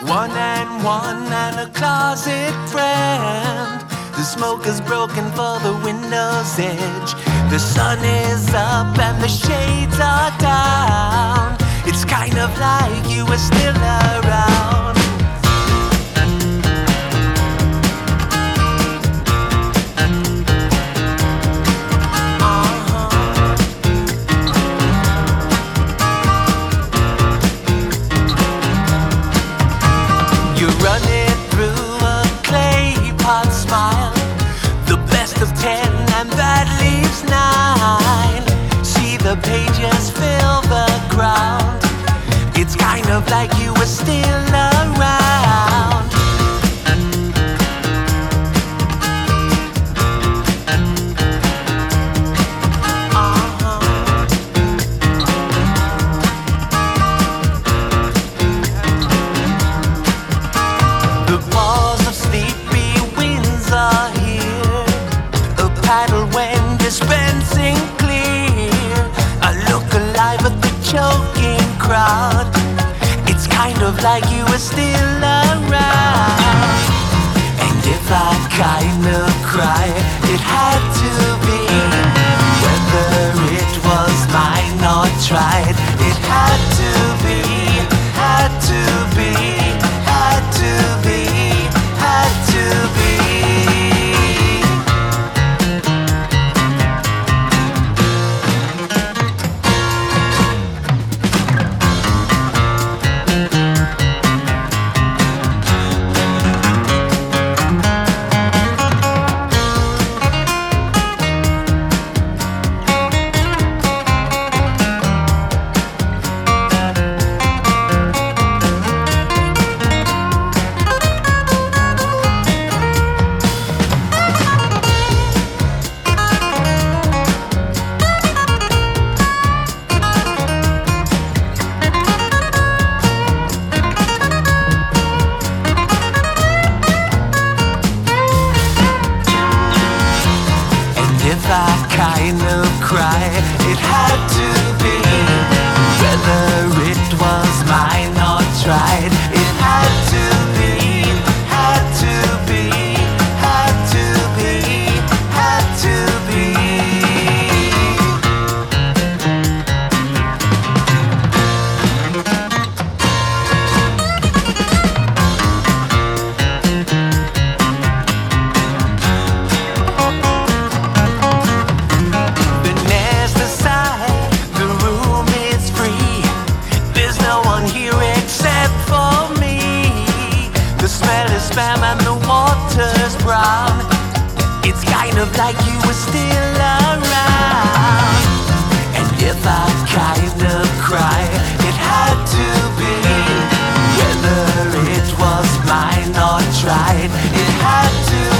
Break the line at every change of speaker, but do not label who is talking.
One and a closet friend. The smoke is broken for the window's edge. The sun is up and the shades are down. It's kind of like you were still around. You're running through a clay pot smile. The best of 10 and that leaves 9. See the pages fill the ground. It's kind of like you were still around. The paws of sleepy winds are here. A paddle when dispensing clear. I look alive at the choking crowd. It's kind of like you were still around. And if I kind of cry, it had to be. Whether it was mine or tried, it had to be, had to be, had to be, had to be. If I kind of cry, it had to be. Whether it was mine or tried, it had to be, had to be, had to be, had to be. Spam and the water's brown. It's kind of like you were still around. And if I kind of cry, it had to be. Whether it was mine or tried, it had to